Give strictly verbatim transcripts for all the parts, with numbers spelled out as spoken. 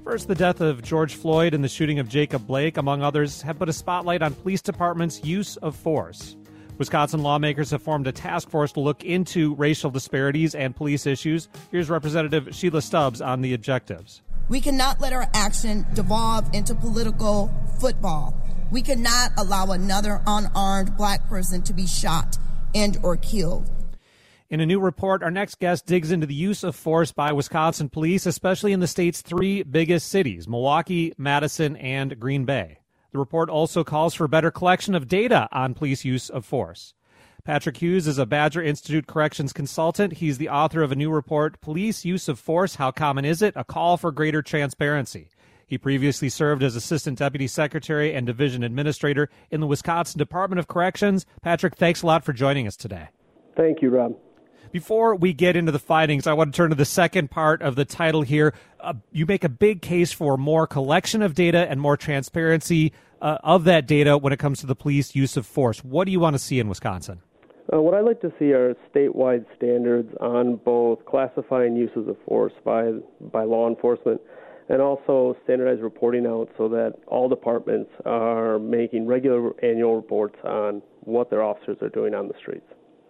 First, the death of George Floyd and the shooting of Jacob Blake, among others, have put a spotlight on police departments' use of force. Wisconsin lawmakers have formed a task force to look into racial disparities and police issues. Here's Representative Sheila Stubbs on the objectives. We cannot let our action devolve into political football. We cannot allow another unarmed black person to be shot and or killed. In a new report, our next guest digs into the use of force by Wisconsin police, especially in the state's three biggest cities, Milwaukee, Madison, and Green Bay. The report also calls for better collection of data on police use of force. Patrick Hughes is a Badger Institute corrections consultant. He's the author of a new report, Police Use of Force, How Common Is It? A Call for Greater Transparency. He previously served as Assistant Deputy Secretary and Division Administrator in the Wisconsin Department of Corrections. Patrick, thanks a lot for joining us today. Thank you, Rob. Before we get into the findings, I want to turn to the second part of the title here. Uh, you make a big case for more collection of data and more transparency uh, of that data when it comes to the police use of force. What do you want to see in Wisconsin? Uh, what I'd like to see are statewide standards on both classifying uses of force by by law enforcement and also standardized reporting out so that all departments are making regular annual reports on what their officers are doing on the streets.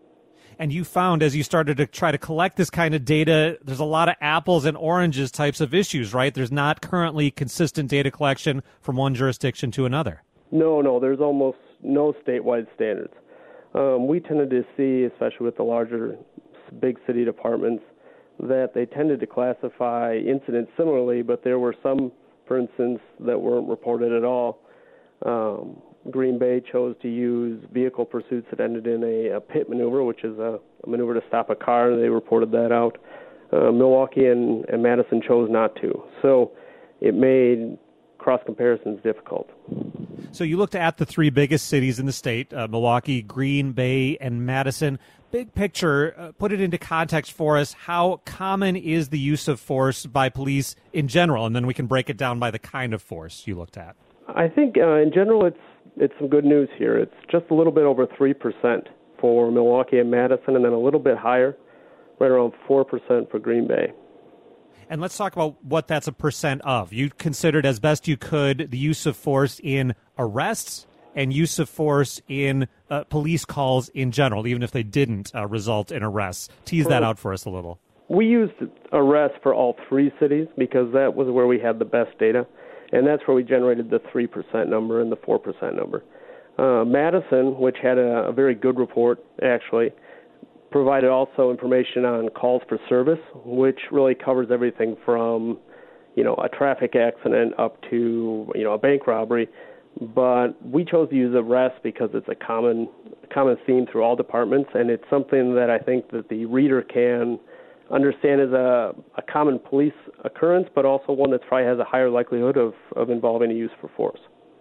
And you found, as you started to try to collect this kind of data, there's a lot of apples and oranges types of issues, right? There's not currently consistent data collection from one jurisdiction to another. No, no, there's almost no statewide standards. Um, we tended to see, especially with the larger big city departments, that they tended to classify incidents similarly, but there were some, for instance, that weren't reported at all. Um, Green Bay chose to use vehicle pursuits that ended in a, a pit maneuver, which is a, a maneuver to stop a car. They reported that out. Uh, Milwaukee and, and Madison chose not to. So it made cross comparisons difficult. So you looked at the three biggest cities in the state, uh, Milwaukee, Green Bay, and Madison. Big picture, uh, put it into context for us. How common is the use of force by police in general? And then we can break it down by the kind of force you looked at. I think uh, in general it's it's some good news here. It's just a little bit over three percent for Milwaukee and Madison, and then a little bit higher, right around four percent for Green Bay. And let's talk about what that's a percent of. You considered as best you could the use of force in arrests and use of force in uh, police calls in general, even if they didn't uh, result in arrests. Tease that out for us a little. We used arrests for all three cities because that was where we had the best data. And that's where we generated the three percent number and the four percent number. Uh, Madison, which had a, a very good report, actually, provided also information on calls for service, which really covers everything from, you know, a traffic accident up to, you know, a bank robbery. But we chose to use arrest because it's a common common theme through all departments, and it's something that I think that the reader can understand as a, a common police occurrence, but also one that probably has a higher likelihood of, of involving a use for force.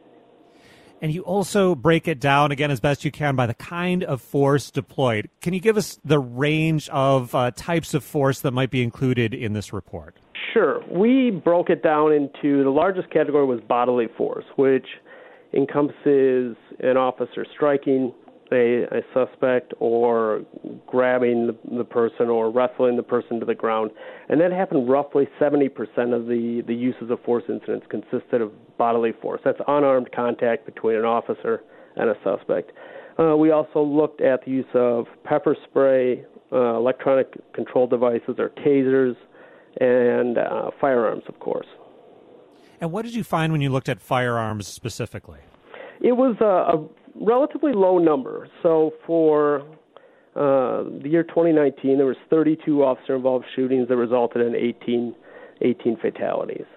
And you also break it down, again, as best you can by the kind of force deployed. Can you give us the range of uh, types of force that might be included in this report? Sure. We broke it down into the largest category was bodily force, which encompasses an officer striking A, a suspect or grabbing the, the person or wrestling the person to the ground. And that happened roughly seventy percent of the, the uses of force incidents consisted of bodily force. That's unarmed contact between an officer and a suspect. Uh, we also looked at the use of pepper spray, uh, electronic control devices or tasers, and uh, firearms, of course. And what did you find when you looked at firearms specifically? It was a, a relatively low number. So for uh, the year twenty nineteen, there was thirty-two officer-involved shootings that resulted in eighteen, eighteen fatalities.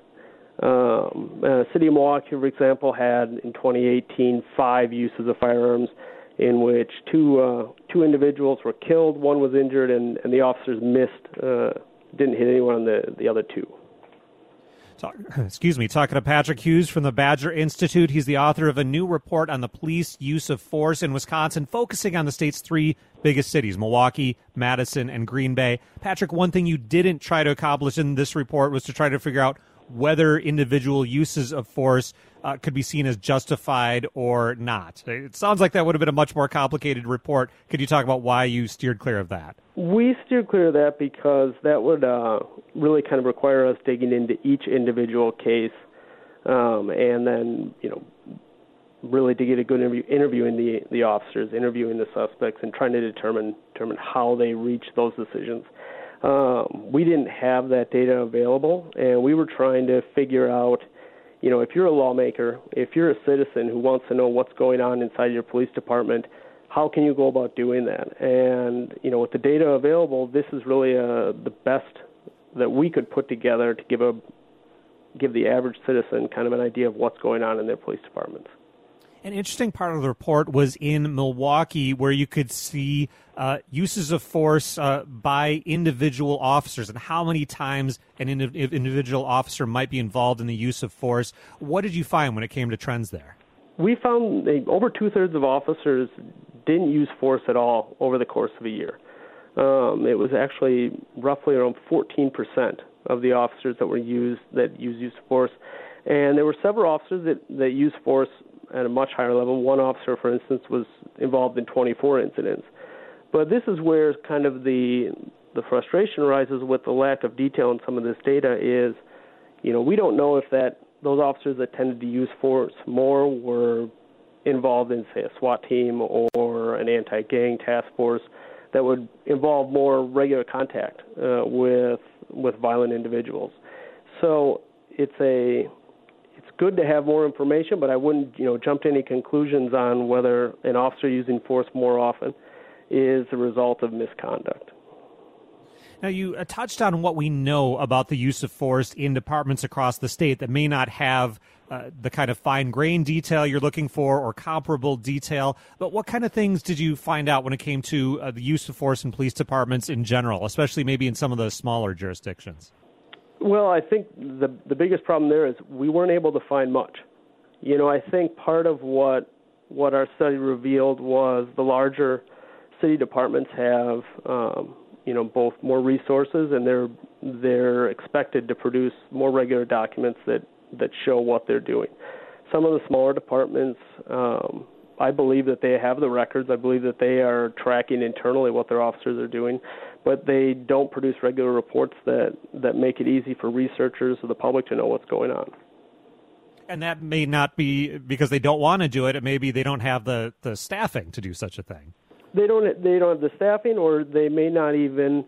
Um, uh, City of Milwaukee, for example, had in twenty eighteen five uses of firearms in which two uh, two individuals were killed, one was injured, and, and the officers missed, uh, didn't hit anyone on the, the other two. Talk, excuse me, talking to Patrick Hughes from the Badger Institute. He's the author of a new report on the police use of force in Wisconsin, focusing on the state's three biggest cities, Milwaukee, Madison, and Green Bay. Patrick, one thing you didn't try to accomplish in this report was to try to figure out whether individual uses of force uh, could be seen as justified or not. It sounds like that would have been a much more complicated report. Could you talk about why you steered clear of that? We steered clear of that because that would uh, really kind of require us digging into each individual case um, and then, you know, really to get a good interview, interviewing the, the officers, interviewing the suspects, and trying to determine determine how they reach those decisions. Um, we didn't have that data available, and we were trying to figure out, you know, if you're a lawmaker, if you're a citizen who wants to know what's going on inside your police department, how can you go about doing that? And, you know, with the data available, this is really uh, the best that we could put together to give a give the average citizen kind of an idea of what's going on in their police departments. An interesting part of the report was in Milwaukee, where you could see uh, uses of force uh, by individual officers and how many times an ind- individual officer might be involved in the use of force. What did you find when it came to trends there? We found that over two-thirds of officers didn't use force at all over the course of a year. Um, it was actually roughly around fourteen percent of the officers that were used that used use of force. And there were several officers that, that used force at a much higher level. One officer, for instance, was involved in twenty-four incidents. But this is where kind of the the frustration arises with the lack of detail in some of this data is, you know, we don't know if that those officers that tended to use force more were involved in, say, a SWAT team or an anti-gang task force that would involve more regular contact uh, with with violent individuals. So it's a good to have more information, but I wouldn't, you know, jump to any conclusions on whether an officer using force more often is the result of misconduct. Now, you uh, touched on what we know about the use of force in departments across the state that may not have uh, the kind of fine-grained detail you're looking for or comparable detail, but what kind of things did you find out when it came to uh, the use of force in police departments in general, especially maybe in some of the smaller jurisdictions? Well, I think the the biggest problem there is we weren't able to find much. You know, I think part of what what our study revealed was the larger city departments have, um, you know, both more resources and they're they're expected to produce more regular documents that, that show what they're doing. Some of the smaller departments, um, I believe that they have the records. I believe that they are tracking internally what their officers are doing, but they don't produce regular reports that, that make it easy for researchers or the public to know what's going on. And that may not be because they don't want to do it. It may be they don't have the, the staffing to do such a thing. They don't they don't have the staffing, or they may not even,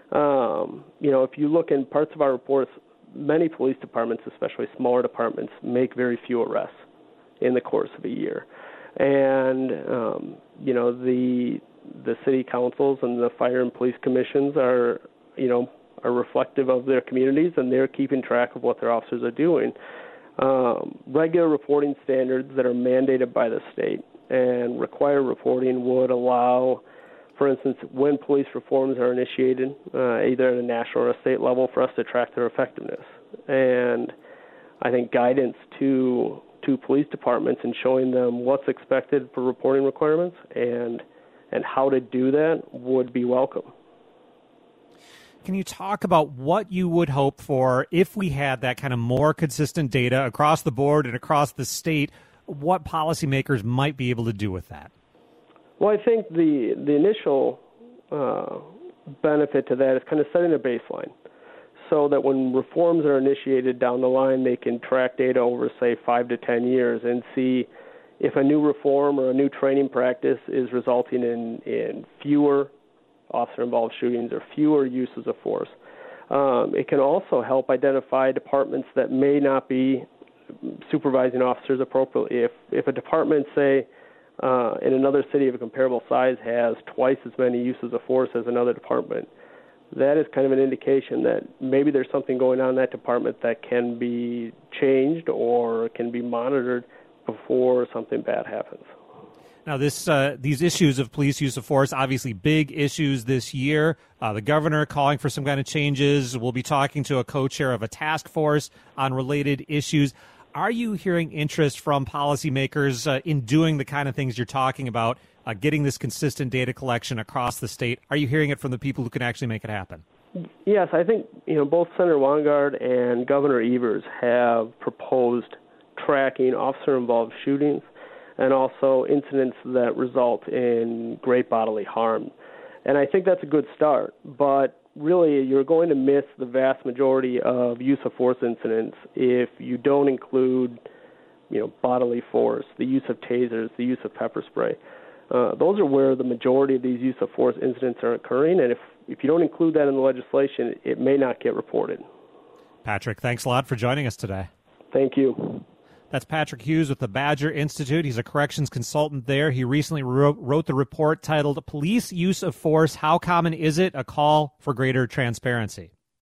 um, you know, if you look in parts of our reports, many police departments, especially smaller departments, make very few arrests in the course of a year. And, um, you know, the the city councils and the fire and police commissions are, you know, are reflective of their communities, and they're keeping track of what their officers are doing. Um, regular reporting standards that are mandated by the state and required reporting would allow, for instance, when police reforms are initiated, uh, either at a national or a state level, for us to track their effectiveness. And I think guidance to to police departments and showing them what's expected for reporting requirements and and how to do that would be welcome. Can you talk about what you would hope for if we had that kind of more consistent data across the board and across the state, what policymakers might be able to do with that? Well, I think the, the initial uh, benefit to that is kind of setting a baseline so that when reforms are initiated down the line, they can track data over, say, five to ten years and see if a new reform or a new training practice is resulting in, in fewer officer-involved shootings or fewer uses of force. Um, it can also help identify departments that may not be supervising officers appropriately. If if a department, say, uh, in another city of a comparable size has twice as many uses of force as another department, that is kind of an indication that maybe there's something going on in that department that can be changed or can be monitored before something bad happens. Now, this uh, these issues of police use of force, obviously big issues this year. Uh, the governor calling for some kind of changes. We'll be talking to a co-chair of a task force on related issues. Are you hearing interest from policymakers uh, in doing the kind of things you're talking about, uh, getting this consistent data collection across the state? Are you hearing it from the people who can actually make it happen? Yes, I think you know both Senator Weingart and Governor Evers have proposed tracking officer-involved shootings and also incidents that result in great bodily harm. And I think that's a good start, but really you're going to miss the vast majority of use of force incidents if you don't include, you know, bodily force, the use of tasers, the use of pepper spray. Uh, those are where the majority of these use of force incidents are occurring, and if, if you don't include that in the legislation, it may not get reported. Patrick, thanks a lot for joining us today. Thank you. That's Patrick Hughes with the Badger Institute. He's a corrections consultant there. He recently wrote, wrote the report titled Police Use of Force, How Common Is It? A Call for Greater Transparency.